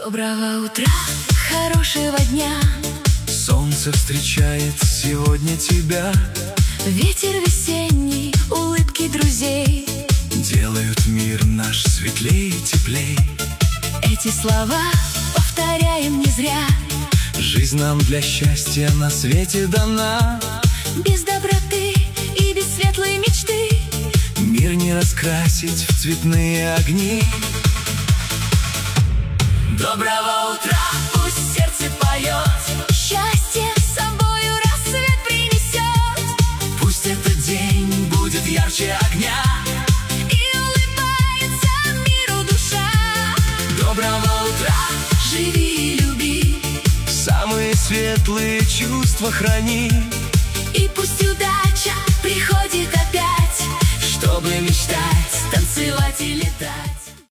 Доброго утра, хорошего дня. Солнце встречает сегодня тебя. Ветер весенний, улыбки друзей Делают мир наш светлей и теплей. Эти слова повторяем не зря. Жизнь нам для счастья на свете дана. Без доброты и без светлой мечты Мир не раскрасить в цветные огни. Доброго утра, пусть сердце поет, счастье с собою рассвет принесет. Пусть этот день будет ярче огня И улыбается миру душа. Доброго утра, Живи и люби, самые светлые чувства храни. и пусть удача приходит опять, Чтобы мечтать, танцевать и летать.